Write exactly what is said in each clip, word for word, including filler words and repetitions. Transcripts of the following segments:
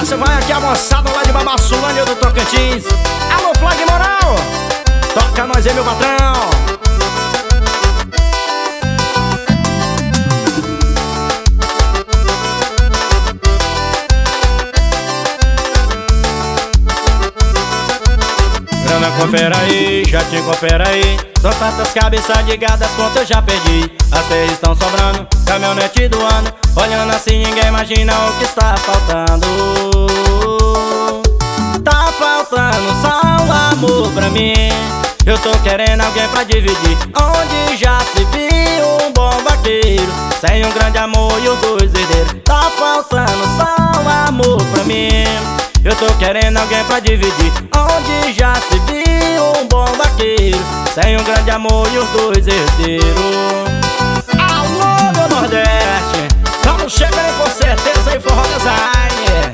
sequência vai aqui a moçada lá de Babassulândia do Tocantins. Alô, Flag Moral, toca nós aí, meu patrão. Grana, confere aí, já te confere aí. São tantas cabeças ligadas, quanto eu já perdi. As três estão sobrando, caminhonete do ano. Olhando assim ninguém imagina o que está faltando. Tá faltando só um amor pra mim. Eu tô querendo alguém pra dividir. Onde já se viu um bom vaqueiro sem um grande amor e os dois herdeiros. Tá faltando só um amor pra mim. Eu tô querendo alguém pra dividir. Onde já se viu um bom vaqueiro sem um grande amor e os dois herdeiros. Alô, meu Nordeste, estamos chegando com certeza em Forró Design.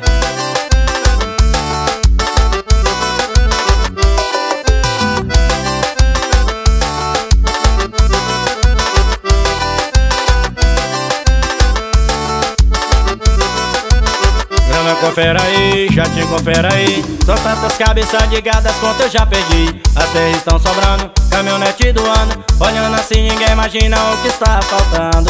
Confere aí, já te confere aí. São tantas cabeças ligadas quanto eu já perdi. As três estão sobrando, caminhonete do ano. Olhando assim ninguém imagina o que está faltando.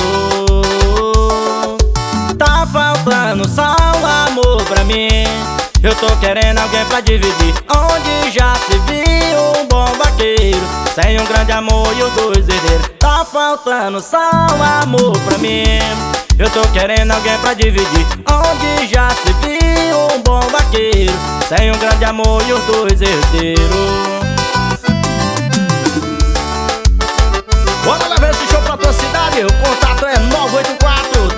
Tá faltando só um amor pra mim. Eu tô querendo alguém pra dividir. Onde já se viu um bom vaqueiro sem um grande amor e os dois herdeiros. Tá faltando só um amor pra mim. Eu tô querendo alguém pra dividir. Onde já se viu um bom vaqueiro sem um grande amor e os dois herdeiros. Bora levar esse show pra tua cidade. O contato é nove oito quatro,